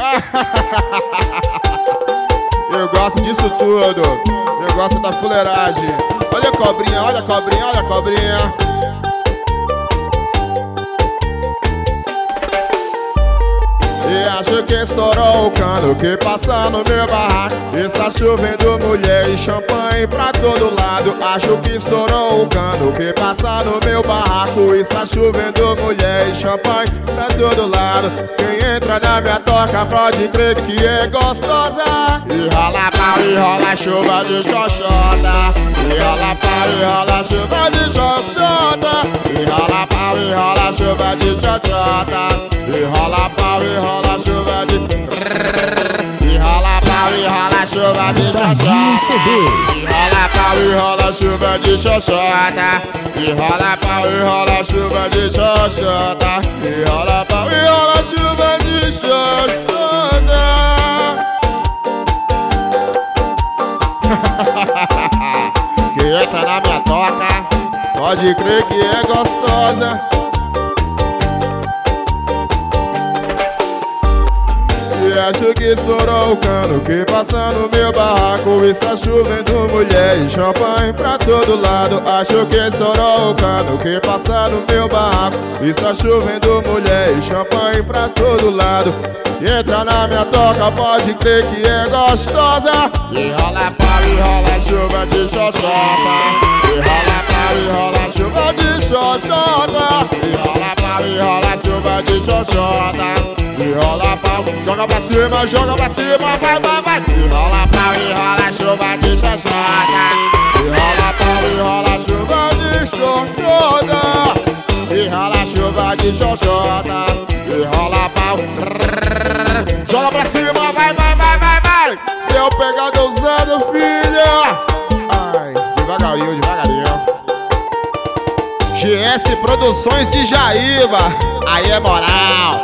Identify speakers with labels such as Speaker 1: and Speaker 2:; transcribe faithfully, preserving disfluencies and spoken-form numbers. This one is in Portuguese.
Speaker 1: Eu gosto disso tudo. Eu gosto da fuleiragem. Olha a cobrinha, olha a cobrinha, olha a cobrinha. E acho que estourou o cano que passa no meu barraco. Está chovendo mulher e champanhe pra todo lado. Acho que estourou o cano que passa no meu barraco. Está chovendo mulher e champanhe pra todo lado. Quem entra na minha toca pode crer que é gostosa. E rola pau e rola chuva de xoxota. E rola pau e rola chuva de xoxota. E rola pau e rola chuva de xoxota. E rola pau e rola chuva de... E rola pau e rola chuva de xoxota. E rola pau e rola chuva de xoxota. E rola pau e rola chuva de xoxota. E rola pau e rola chuva de xoxota. Que entra na minha toca pode crer que é gostosa. E acho que estourou o cano que passa no meu barraco. Está chovendo mulher e champanhe pra todo lado. Acho que estourou o cano que passa no meu barraco. Está chovendo mulher e champanhe pra todo lado. Entra na minha toca, pode crer que é gostosa. E rola pau e rola chuva de xoxota. E rola pau e rola chuva de xoxota. E rola pau e rola chuva de xoxota. E rola pau, joga pra cima, joga pra cima, vai, vai, vai. E rola pau e rola chuva de xoxota. E rola pau e rola chuva de xoxota. E rola chuva de xoxota. E rola pau. Joga pra cima, vai, vai, vai, vai, vai. Seu pegado usando, filha. Ai, devagarinho, devagarinho. G S Produções de Jaíba. Aí é moral.